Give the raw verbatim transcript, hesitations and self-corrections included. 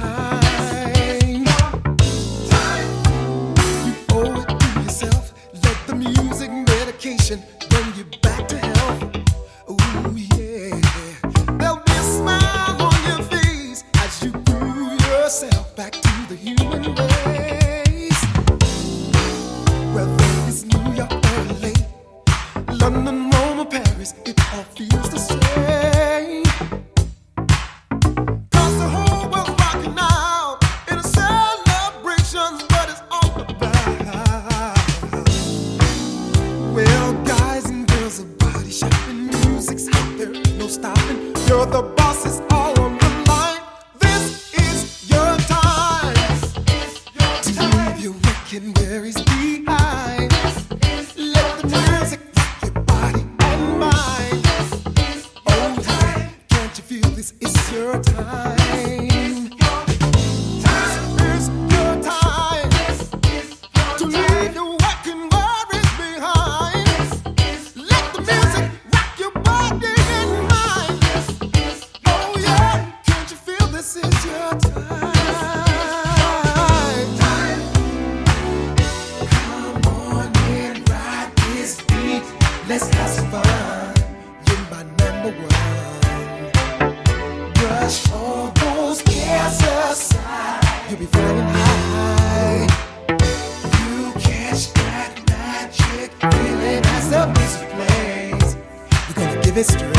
time. You owe it to yourself. Let the music medication bring you back to health. Ooh, yeah. There'll be a smile on your face as you groove yourself back to the human race. Whether it's New York or L A, London, Rome or Paris, it all feels the same. Stopping. You're the boss, it's all on the line. This is your time, this is your to time. Leave your wicked worries behind. Let the music rock your body and mind. Oh yeah, can't you feel this is your time? This is your time to leave your wicked worries behind. Let the music rock your body. This is your time. Come on and ride this beat. Let's have some fun. You're my number one. Brush all those cares aside. You'll be flying high. You catch that magic feeling as the music plays. We're gonna give it straight.